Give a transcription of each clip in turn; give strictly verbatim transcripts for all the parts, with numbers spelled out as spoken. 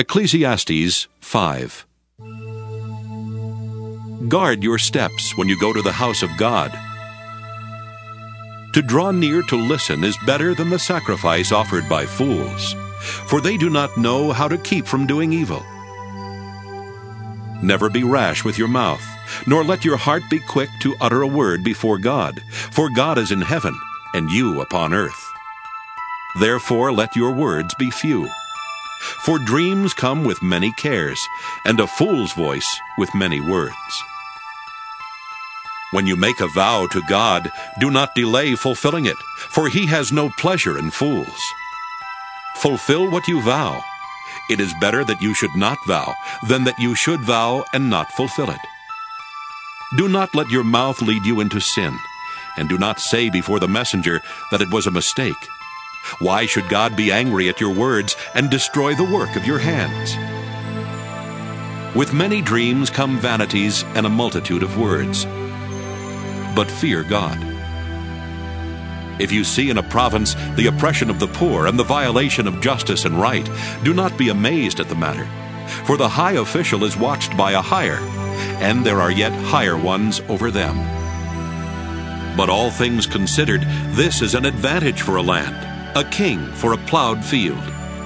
Ecclesiastes five. Guard your steps when you go to the house of God. To draw near to listen is better than the sacrifice offered by fools, for they do not know how to keep from doing evil. Never be rash with your mouth, nor let your heart be quick to utter a word before God, for God is in heaven, and you upon earth. Therefore let your words be few. For dreams come with many cares, and a fool's voice with many words. When you make a vow to God, do not delay fulfilling it, for he has no pleasure in fools. Fulfill what you vow. It is better that you should not vow than that you should vow and not fulfill it. Do not let your mouth lead you into sin, and do not say before the messenger that it was a mistake. Why should God be angry at your words and destroy the work of your hands? With many dreams come vanities and a multitude of words. But fear God. If you see in a province the oppression of the poor and the violation of justice and right, do not be amazed at the matter. For the high official is watched by a higher, and there are yet higher ones over them. But all things considered, this is an advantage for a land, a king for a plowed field.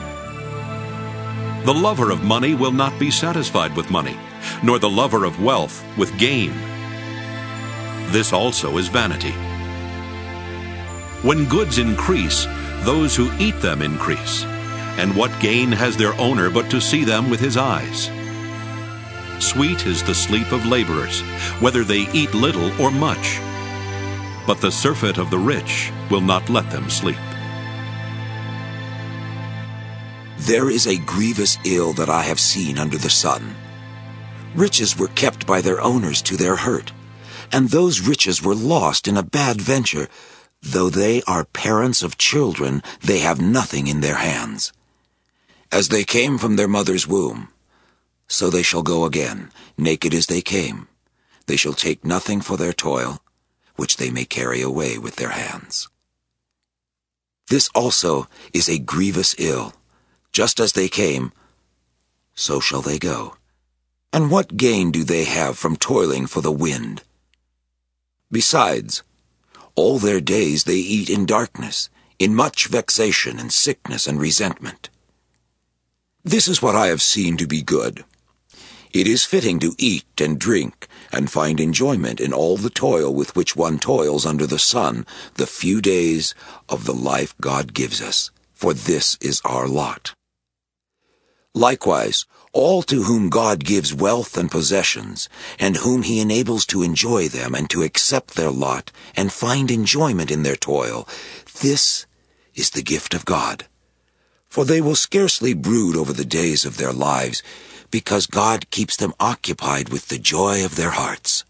The lover of money will not be satisfied with money, nor the lover of wealth with gain. This also is vanity. When goods increase, those who eat them increase. And what gain has their owner but to see them with his eyes? Sweet is the sleep of laborers, whether they eat little or much. But the surfeit of the rich will not let them sleep. There is a grievous ill that I have seen under the sun. Riches were kept by their owners to their hurt, and those riches were lost in a bad venture. Though they are parents of children, they have nothing in their hands. As they came from their mother's womb, so they shall go again, naked as they came. They shall take nothing for their toil, which they may carry away with their hands. This also is a grievous ill. Just as they came, so shall they go. And what gain do they have from toiling for the wind? Besides, all their days they eat in darkness, in much vexation and sickness and resentment. This is what I have seen to be good. It is fitting to eat and drink, and find enjoyment in all the toil with which one toils under the sun, the few days of the life God gives us, for this is our lot. Likewise, all to whom God gives wealth and possessions, and whom he enables to enjoy them and to accept their lot and find enjoyment in their toil, this is the gift of God. For they will scarcely brood over the days of their lives, because God keeps them occupied with the joy of their hearts.